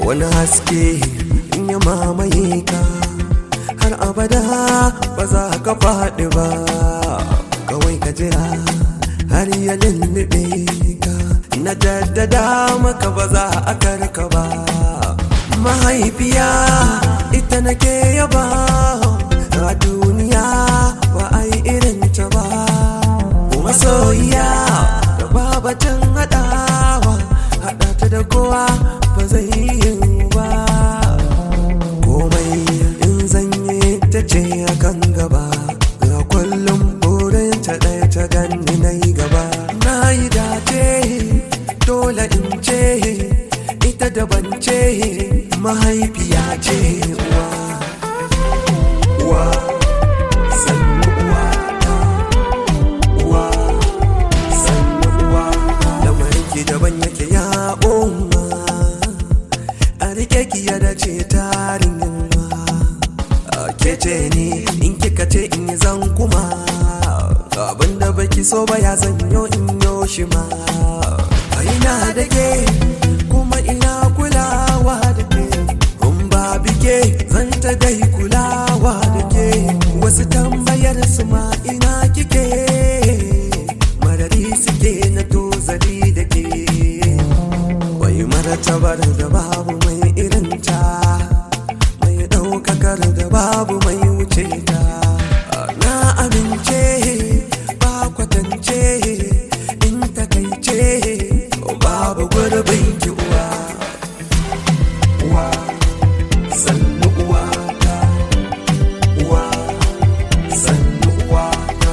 wani haske in ya mamaye ka har abada ba za ka faɗi ba. Kawai ka jira har ya lullube ka, na jaddada maka ba za a karka ba. Mahaifiya ita nake yaba, a duniya ba a yi irin ta ba. Masoyiya da babacin haɗawa, haɗa ta da kowa ba zai yi ba. Komai in zanye ta ce a kan gaba, ga kullum burin ta ɗaya ta ganni na yi gaba. Na yi dace dole in ce ita daban ce, mahaifiya ce uwa. Uwa sannu uwa ta, uwa sannu uwa. Lamarin ki daban yake ya umma, a rike ki ya dace tarin yamma. Ke ce ni in kika ce in yi zan kuma, abinda baki so ba ya zanyo in yo shi ma. Ina da ke kuma ina kulawa da ke, in ba bike zan ta dai kulawa da ke. Wasu tambayar su ma ina kike, marari suke na tozali da ke. Wai martabar da babu mai irinta, mai ɗaukakar da babu mai wuce ta. Na amince ba kwatance in takaice, babu gurbin ki uwa. Uwa sannu uwa ta, uwa sannu uwa ta.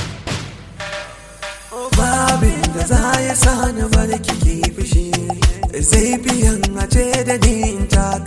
Babin da za ya sa na bar ki fushi, zai biyan a ce da ni in ta